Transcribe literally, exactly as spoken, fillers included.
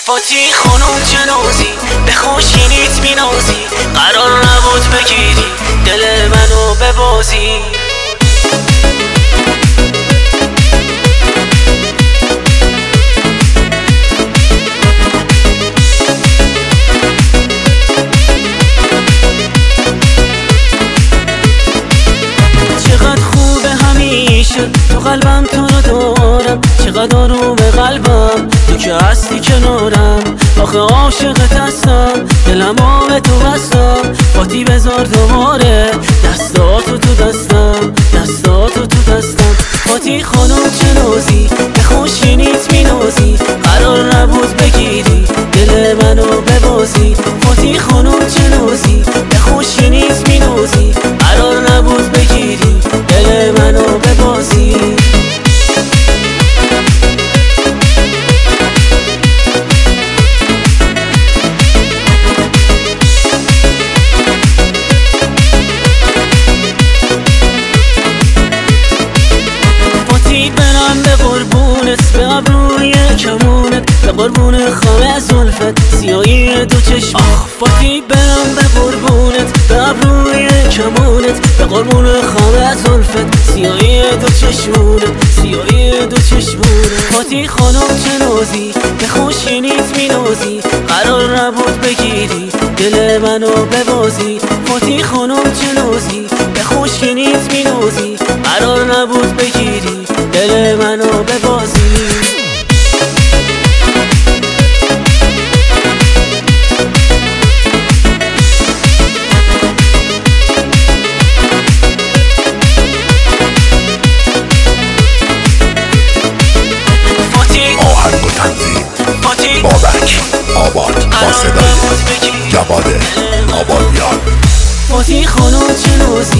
فاتی خانم چه نازی، به خوشگلیت می نازی، قرار نبود بگیری دل منو ببازی. چقدر خوبه همیشه تو قلبم تو رو دارم، چقدر آروم قلبم تو که هستی کنارم. آخه عاشقت هستم، دلم به تو بستم. فاتی بذار دوباره دستاتو تو دستم، دستاتو تو دستم. فاتی خانم چه نازی، به خوشگلیت می نازی، قرار نبود بگیری دل منو ببازی. فاتی خانم چه نازی، به خوشگلیت می نازی، قرار نبود بگیری دل منو ببازی. برم به قربونت، به ابروی کمونت، به قربون خامه زلفت، سیاهی دو چشم. آخ فاتی برم به قربونت، به ابروی کمونت، به قربون خامه زلفت، سیاهی دو چشمونت، سیاهی دو چشمونت. فاتی خانم چه نازی، به خوشگلیت می نازی، قرار نبود بگیری دل منو ببازی. فاتی خانم چه نازی، به خوشگلیت می نازی، قرار نبود بگیری دل منو ببازی. آهنگ و تنظیم بابک آباد با صدای جواد آبادیان. فاتی خانم چه نازی،